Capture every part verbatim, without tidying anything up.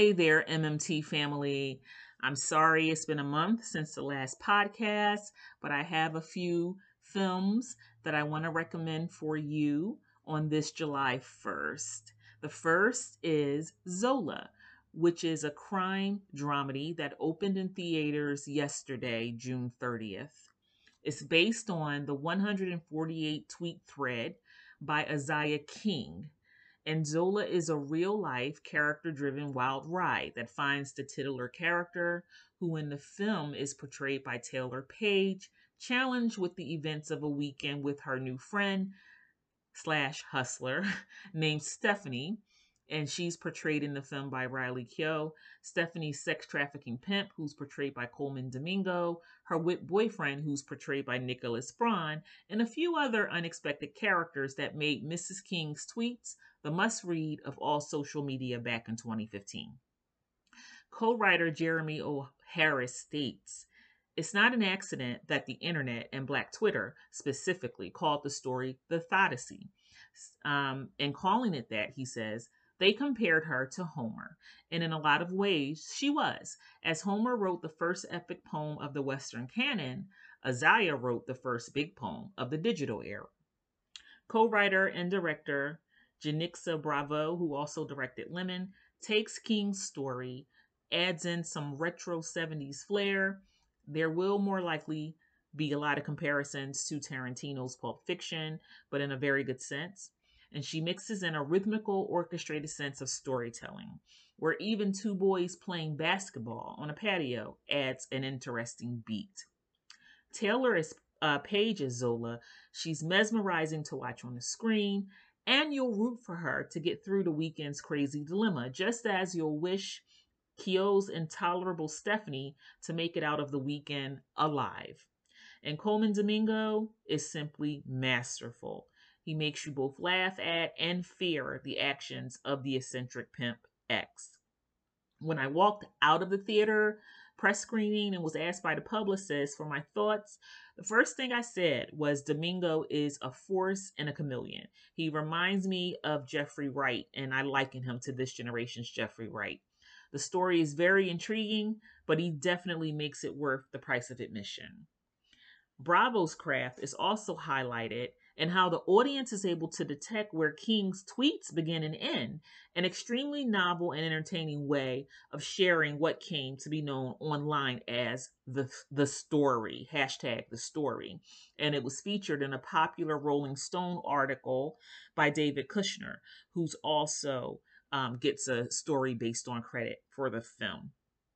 Hey there, M M T family. I'm sorry it's been a month since the last podcast, but I have a few films that I want to recommend for you on this July first. The first is Zola, which is a crime dramedy that opened in theaters yesterday, June thirtieth. It's based on the one hundred forty-eight tweet thread by Isaiah King, and Zola is a real life, character driven wild ride that finds the titular character, who in the film is portrayed by Taylor Page, challenged with the events of a weekend with her new friend slash hustler named Stephanie. And she's portrayed in the film by Riley Keough. Stephanie's sex trafficking pimp, who's portrayed by Coleman Domingo, her wit boyfriend, who's portrayed by Nicholas Braun, and a few other unexpected characters that made Missus King's tweets the must read of all social media back in twenty fifteen. Co writer Jeremy O. Harris states, "It's not an accident that the internet and Black Twitter specifically called the story the Thodacy. Um, and calling it that, he says, they compared her to Homer. And in a lot of ways, she was. As Homer wrote the first epic poem of the Western canon, Isaiah wrote the first big poem of the digital era." Co writer and director Janixa Bravo, who also directed Lemon, takes King's story, adds in some retro seventies flair. There will more likely be a lot of comparisons to Tarantino's Pulp Fiction, but in a very good sense. And she mixes in a rhythmical, orchestrated sense of storytelling, where even two boys playing basketball on a patio adds an interesting beat. Taylor is uh, Paige as Zola. She's mesmerizing to watch on the screen, and you'll root for her to get through the weekend's crazy dilemma, just as you'll wish Keough's intolerable Stephanie to make it out of the weekend alive. And Coleman Domingo is simply masterful. He makes you both laugh at and fear the actions of the eccentric pimp X. When I walked out of the theater press screening and was asked by the publicist for my thoughts, the first thing I said was Domingo is a force and a chameleon. He reminds me of Jeffrey Wright, and I liken him to this generation's Jeffrey Wright. The story is very intriguing, but he definitely makes it worth the price of admission. Bravo's craft is also highlighted in how the audience is able to detect where King's tweets begin and end, an extremely novel and entertaining way of sharing what came to be known online as the, the story, hashtag the story. And it was featured in a popular Rolling Stone article by David Kushner, who's also um, gets a story based on credit for the film.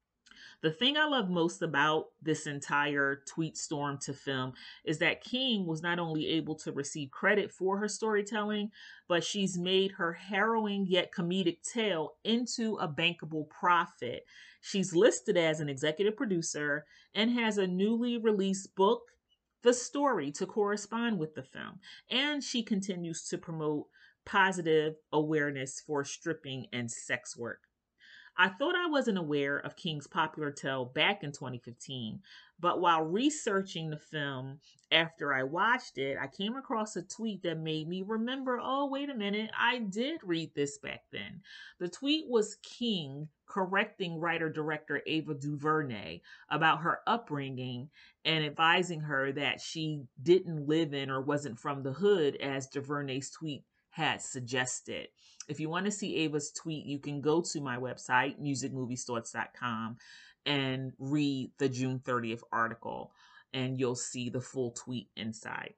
The thing I love most about this entire tweet storm to film is that King was not only able to receive credit for her storytelling, but she's made her harrowing yet comedic tale into a bankable profit. She's listed as an executive producer and has a newly released book, The Story, to correspond with the film. And she continues to promote positive awareness for stripping and sex work. I thought I wasn't aware of King's popular tale back in twenty fifteen, but while researching the film after I watched it, I came across a tweet that made me remember, oh, wait a minute, I did read this back then. The tweet was King correcting writer-director Ava DuVernay about her upbringing and advising her that she didn't live in or wasn't from the hood as DuVernay's tweet had suggested. If you want to see Ava's tweet, you can go to my website, music movies thoughts dot com, and read the June thirtieth article, and you'll see the full tweet inside.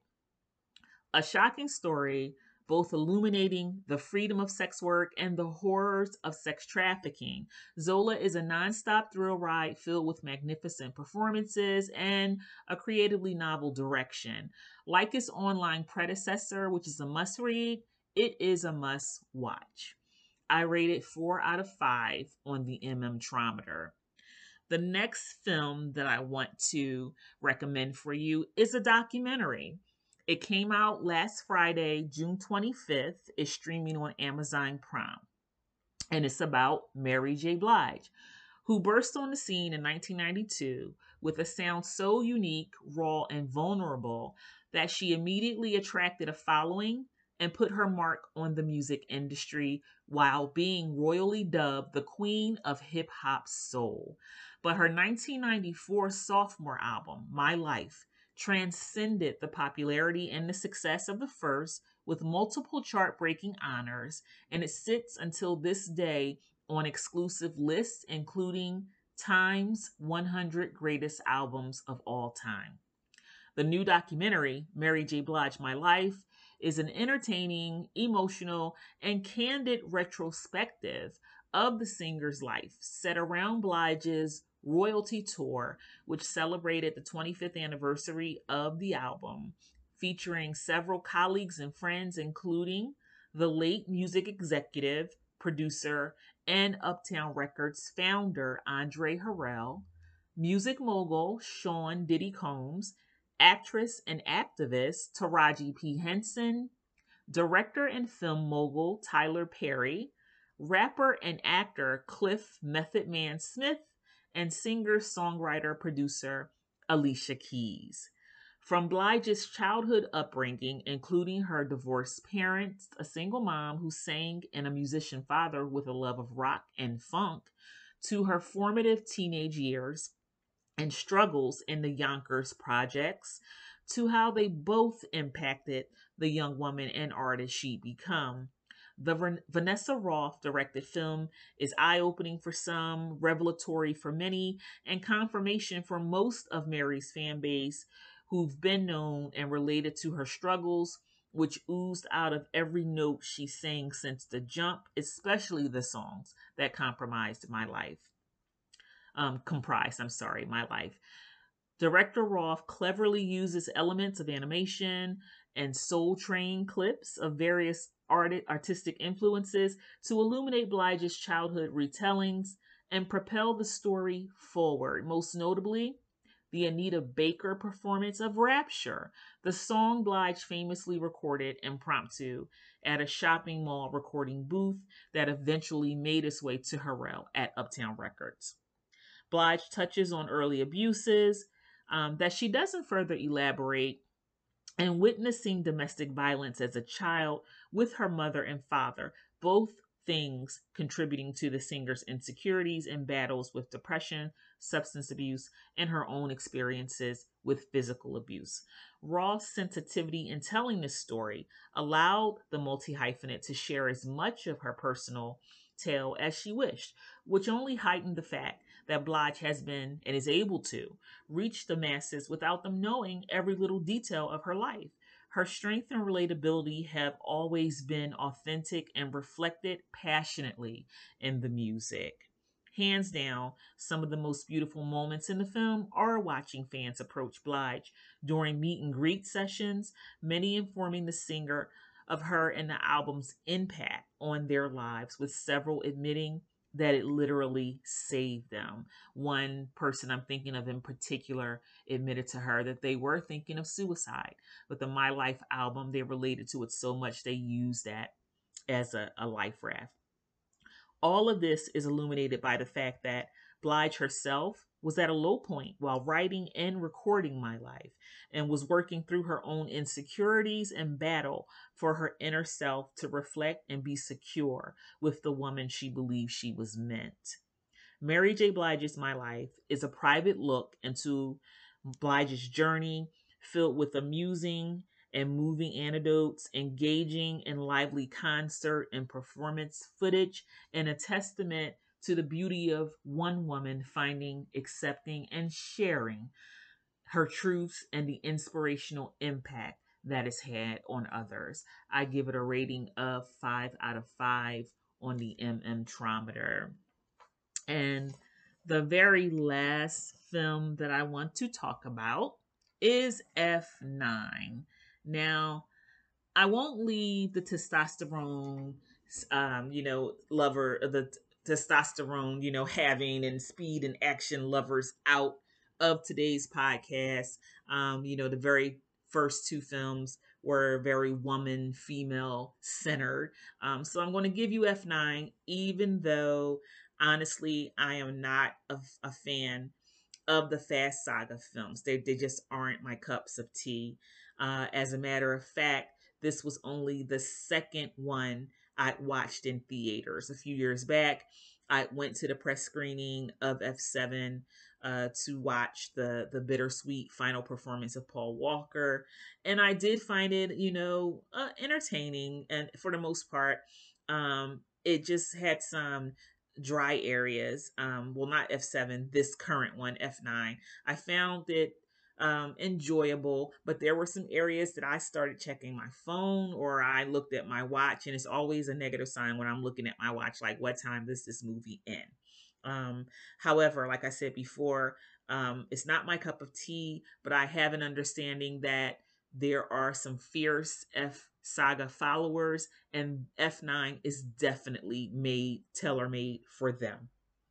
A shocking story, both illuminating the freedom of sex work and the horrors of sex trafficking. Zola is a nonstop thrill ride filled with magnificent performances and a creatively novel direction. Like its online predecessor, which is a must read, it is a must watch. I rate it four out of five on the M M Trometer. The next film that I want to recommend for you is a documentary. It came out last Friday, June twenty-fifth. It's streaming on Amazon Prime. And it's about Mary J. Blige, who burst on the scene in nineteen ninety-two with a sound so unique, raw, and vulnerable that she immediately attracted a following and put her mark on the music industry while being royally dubbed the Queen of Hip Hop Soul. But her nineteen ninety-four sophomore album, My Life, transcended the popularity and the success of the first with multiple chart breaking honors, and it sits until this day on exclusive lists, including Time's one hundred Greatest Albums of All Time. The new documentary, Mary J. Blige My Life, is an entertaining, emotional, and candid retrospective of the singer's life set around Blige's royalty tour, which celebrated the twenty-fifth anniversary of the album, featuring several colleagues and friends, including the late music executive, producer, and Uptown Records founder Andre Harrell, music mogul Sean Diddy Combs, actress and activist Taraji P. Henson, director and film mogul Tyler Perry, rapper and actor Cliff Method Man Smith, and singer, songwriter, producer Alicia Keys. From Blige's childhood upbringing, including her divorced parents, a single mom who sang, and a musician father with a love of rock and funk, to her formative teenage years and struggles in the Yonkers projects, to how they both impacted the young woman and artist she'd become. The Vanessa Roth directed film is eye opening for some, revelatory for many, and confirmation for most of Mary's fan base who've been known and related to her struggles, which oozed out of every note she sang since the jump, especially the songs that compromised my life. Um, comprised, I'm sorry, my life. Director Roth cleverly uses elements of animation and Soul Train clips of various art- artistic influences to illuminate Blige's childhood retellings and propel the story forward. Most notably, the Anita Baker performance of Rapture, the song Blige famously recorded impromptu at a shopping mall recording booth that eventually made its way to Harrell at Uptown Records. Blige touches on early abuses um, that she doesn't further elaborate, and witnessing domestic violence as a child with her mother and father, both things contributing to the singer's insecurities and battles with depression, substance abuse, and her own experiences with physical abuse. Roth's sensitivity in telling this story allowed the multi hyphenate to share as much of her personal tale as she wished, which only heightened the fact that Blige has been and is able to reach the masses without them knowing every little detail of her life. Her strength and relatability have always been authentic and reflected passionately in the music. Hands down, some of the most beautiful moments in the film are watching fans approach Blige during meet and greet sessions, many informing the singer of her and the album's impact on their lives, with several admitting that it literally saved them. One person I'm thinking of in particular admitted to her that they were thinking of suicide. But the My Life album, they related to it so much they used that as a, a life raft. All of this is illuminated by the fact that Blige herself was at a low point while writing and recording My Life and was working through her own insecurities and battle for her inner self to reflect and be secure with the woman she believed she was meant. Mary J. Blige's My Life is a private look into Blige's journey, filled with amusing and moving anecdotes, engaging and lively concert and performance footage, and a testament to the beauty of one woman finding, accepting, and sharing her truths and the inspirational impact that it's had on others. I give it a rating of five out of five on the M M Trometer. And the very last film that I want to talk about is F nine. Now, I won't leave the testosterone, um, you know, lover, the testosterone, you know, having and speed and action lovers out of today's podcast. Um, you know, the very first two films were very woman, female centered. Um, so I'm going to give you F nine, even though honestly, I am not a, a fan of the Fast Saga films. They, they just aren't my cups of tea. Uh, as a matter of fact, this was only the second one I watched in theaters. A few years back, I went to the press screening of F seven uh, to watch the the bittersweet final performance of Paul Walker, and I did find it, you know, uh, entertaining, and for the most part, um, it just had some dry areas. Um, well, not F seven, this current one, F nine. I found it um, enjoyable, but there were some areas that I started checking my phone or I looked at my watch, and it's always a negative sign when I'm looking at my watch, like what time does this movie end? Um, However, like I said before, um, it's not my cup of tea, but I have an understanding that there are some fierce F Saga followers, and F nine is definitely made tailor made for them.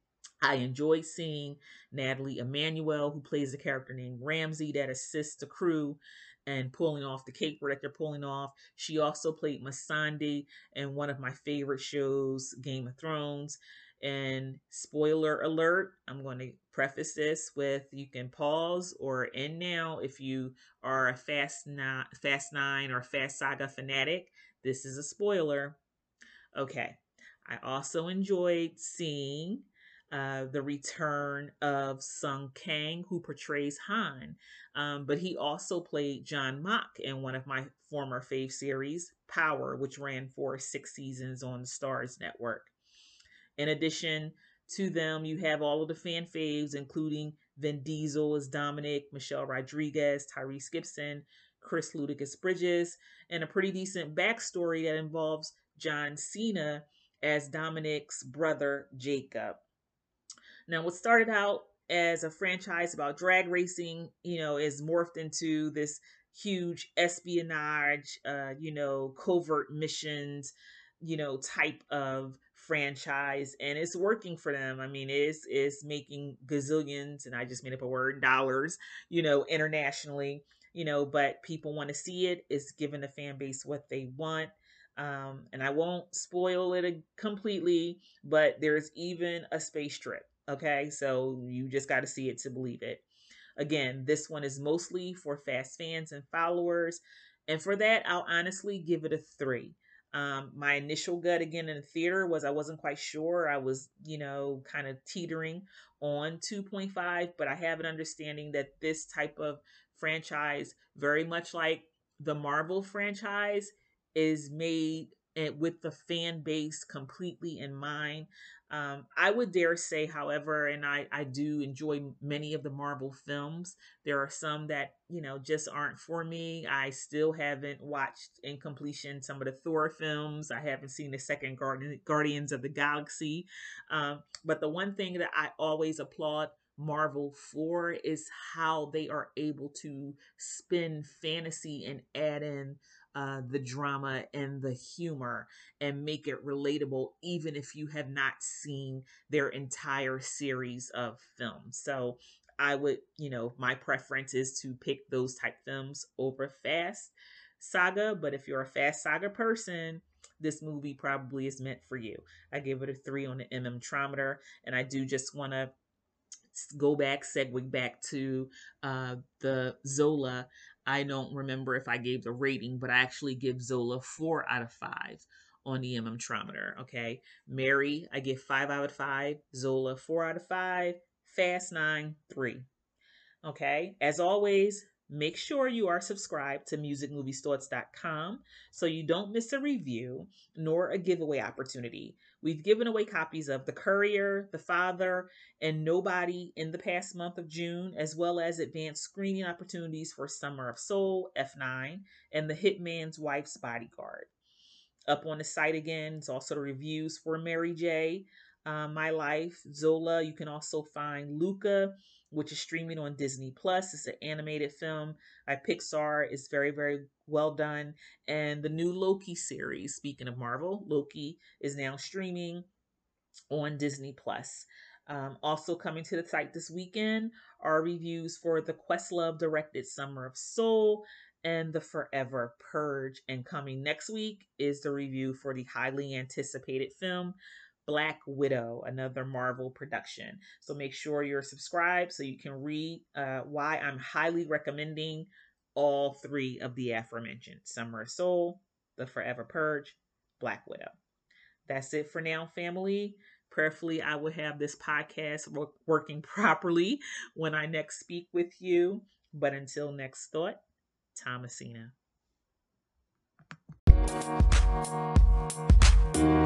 I enjoyed seeing Natalie Emmanuel, who plays a character named Ramsey that assists the crew and pulling off the caper that they're pulling off. She also played Missandei in one of my favorite shows, Game of Thrones. And spoiler alert, I'm going to preface this with you can pause or end now if you are a Fast Nine, Fast Nine or Fast Saga fanatic. This is a spoiler. Okay. I also enjoyed seeing uh, the return of Sung Kang, who portrays Han. Um, but he also played John Mock in one of my former fave series, Power, which ran for six seasons on the Stars Network. In addition to them, you have all of the fan faves, including Vin Diesel as Dominic, Michelle Rodriguez, Tyrese Gibson, Chris Ludacris Bridges, and a pretty decent backstory that involves John Cena as Dominic's brother, Jacob. Now, what started out as a franchise about drag racing, you know, is morphed into this huge espionage, uh, you know, covert missions, you know, type of franchise, and it's working for them. I mean, it's it's making gazillions, and I just made up a word, dollars, you know, internationally, you know, but people want to see it. It's giving the fan base what they want. Um, and I won't spoil it completely, but there's even a space trip. Okay, so you just got to see it to believe it. Again, this one is mostly for fast fans and followers. And for that, I'll honestly give it a three. Um, my initial gut again in the theater was I wasn't quite sure. I was, you know, kind of teetering on two point five, but I have an understanding that this type of franchise, very much like the Marvel franchise, is made with the fan base completely in mind. Um, I would dare say, however, and I, I do enjoy many of the Marvel films. There are some that, you know, just aren't for me. I still haven't watched in completion some of the Thor films. I haven't seen the second Guardian, Guardians of the Galaxy. Um, but the one thing that I always applaud Marvel for is how they are able to spin fantasy and add in uh, the drama and the humor and make it relatable, even if you have not seen their entire series of films. So I would, you know, my preference is to pick those type films over Fast Saga. But if you're a Fast Saga person, this movie probably is meant for you. I give it a three on the M M Trometer, and I do just want to go back, segue back to uh, the Zola. I don't remember if I gave the rating, but I actually give Zola four out of five on the M M Trometer. Okay. Mary, I give five out of five. Zola, four out of five. Fast Nine, three. Okay. As always, make sure you are subscribed to music movies thoughts dot com so you don't miss a review nor a giveaway opportunity. We've given away copies of The Courier, The Father, and Nobody in the past month of June, as well as advanced screening opportunities for Summer of Soul, F nine, and The Hitman's Wife's Bodyguard. Up on the site again, it's also the reviews for Mary J, uh, My Life, Zola. You can also find Luca, which is streaming on Disney Plus. It's an animated film by Pixar. It's very, very well done. And the new Loki series, speaking of Marvel, Loki is now streaming on Disney Plus. Um, also coming to the site this weekend are reviews for the Questlove directed Summer of Soul and the Forever Purge. And coming next week is the review for the highly anticipated film Black Widow, another Marvel production. So make sure you're subscribed so you can read uh, why I'm highly recommending all three of the aforementioned: Summer of Soul, The Forever Purge, Black Widow. That's it for now, family. Prayerfully, I will have this podcast working properly when I next speak with you. But until next thought, Thomasina.